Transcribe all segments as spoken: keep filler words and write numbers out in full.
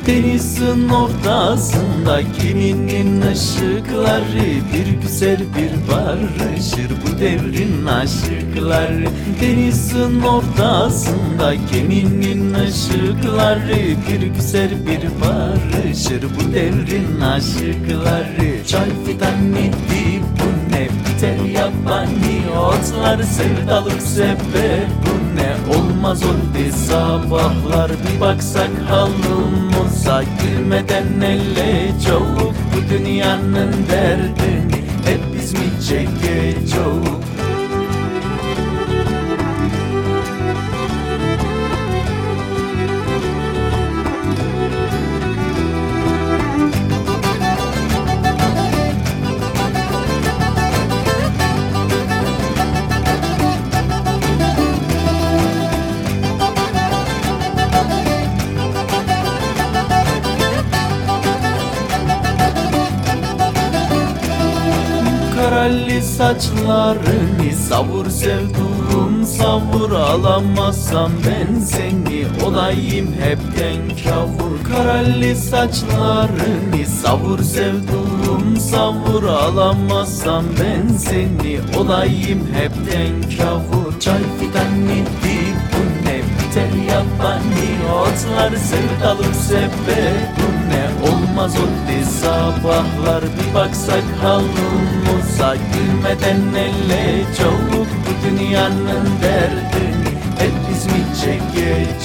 Denizin ortasında geminin ışıkları, bir güzel bir barışır bu devrin aşıkları. Denizin ortasında geminin ışıkları, bir güzel bir barışır bu devrin aşıkları. Çay fidanı deyip bu ne, biter yabani otlar, sevdalık sebep bu ne. Olmaz oldu sabahlar, bir baksak halımıza, gülmeden elle çabuk bu dünyanın derdini hep biz mi çekeceğiz? Karalli saçlarını savur sevduğum savur, alamazsam ben seni olayım hepten kavur. Karalli saçlarını savur sevduğum savur, alamazsam ben seni olayım hepten kavur. Çay fidanı deyip bu ne, biter yabani otlar, sevdalık sebep bu ne. Olmaz oldu sabahlar, bir baksak halımıza, gülmeden elle çabuk bu dünyanın derdini hep biz mi çekeceğiz?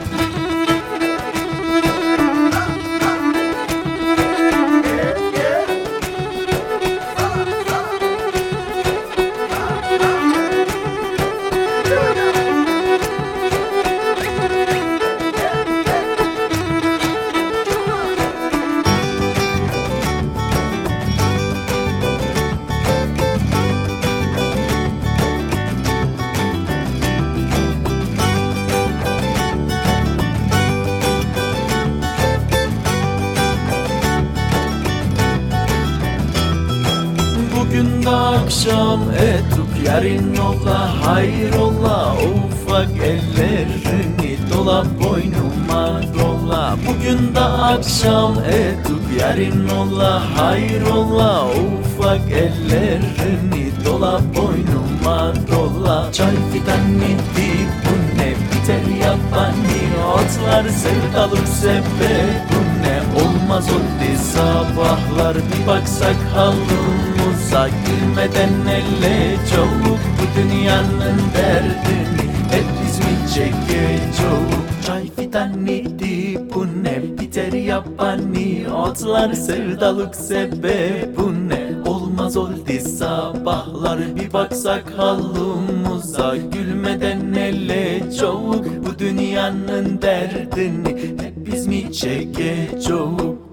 Bugün de akşam ettik, yarın ola hayrola, ufak ellerini dola boynuma dola. Bugün de akşam ettik, yarın ola hayrola, ufak ellerini dola boynuma dola. Çay fidanı deyip bu ne, biter yabani otlar, sevdalık sebep bu ne. Olmaz oldu sabahlar, bir baksak halımıza, gülmeden elle çabuk bu dünyanın derdini hep biz mi çekeceğiz? Çay fidanı deyip bu ne, biter yabani otlar, sevdalık sebep bu ne. Olmaz oldu sabahlar, bir baksak halımıza, gülmeden elle çabuk bu dünyanın derdini hep biz mi çekeceğiz?